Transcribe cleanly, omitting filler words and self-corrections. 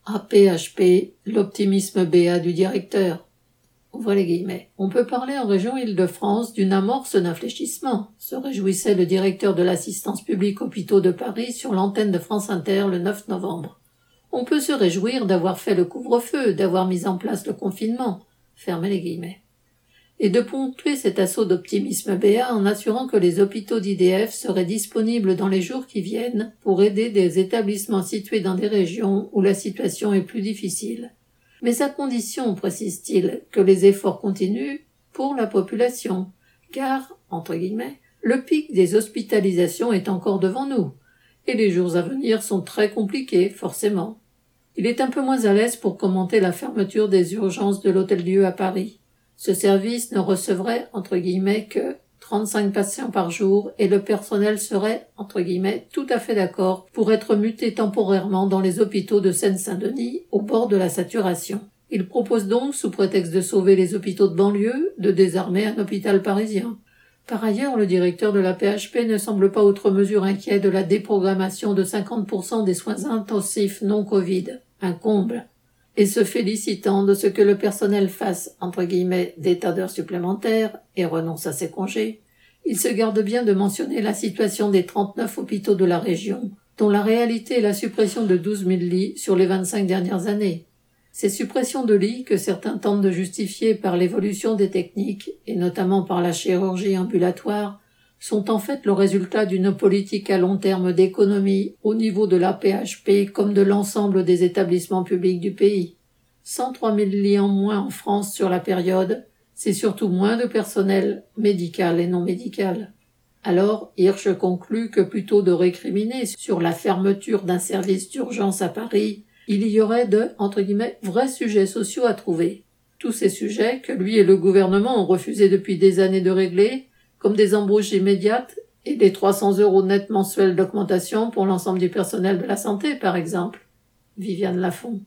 APHP, l'optimisme béat du directeur. Ouvrez les guillemets. On peut parler en région Île-de-France d'une amorce d'infléchissement, se réjouissait le directeur de l'assistance publique hôpitaux de Paris sur l'antenne de France Inter le 9 novembre. On peut se réjouir d'avoir fait le couvre-feu, d'avoir mis en place le confinement. Fermez les guillemets. Et de ponctuer cet assaut d'optimisme béat en assurant que les hôpitaux d'IDF seraient disponibles dans les jours qui viennent pour aider des établissements situés dans des régions où la situation est plus difficile. Mais à condition, précise-t-il, que les efforts continuent pour la population, car, entre guillemets, le pic des hospitalisations est encore devant nous, et les jours à venir sont très compliqués, forcément. Il est un peu moins à l'aise pour commenter la fermeture des urgences de l'Hôtel-Dieu à Paris. Ce service ne recevrait, entre guillemets, que 35 patients par jour et le personnel serait, entre guillemets, tout à fait d'accord pour être muté temporairement dans les hôpitaux de Seine-Saint-Denis au bord de la saturation. Il propose donc, sous prétexte de sauver les hôpitaux de banlieue, de désarmer un hôpital parisien. Par ailleurs, le directeur de la PHP ne semble pas outre mesure inquiet de la déprogrammation de 50% des soins intensifs non Covid, un comble, et se félicitant de ce que le personnel fasse, entre guillemets, des tas d'heures supplémentaires et renonce à ses congés, il se garde bien de mentionner la situation des 39 hôpitaux de la région, dont la réalité est la suppression de 12 000 lits sur les 25 dernières années. Ces suppressions de lits, que certains tentent de justifier par l'évolution des techniques, et notamment par la chirurgie ambulatoire, sont en fait le résultat d'une politique à long terme d'économie au niveau de la PHP comme de l'ensemble des établissements publics du pays. 103 000 lits en moins en France sur la période, c'est surtout moins de personnel médical et non médical. Alors, Hirsch conclut que plutôt de récriminer sur la fermeture d'un service d'urgence à Paris, il y aurait de, entre guillemets, vrais sujets sociaux à trouver. Tous ces sujets que lui et le gouvernement ont refusé depuis des années de régler, comme des embauches immédiates et des 300 € net mensuels d'augmentation pour l'ensemble du personnel de la santé, par exemple. Viviane Lafont.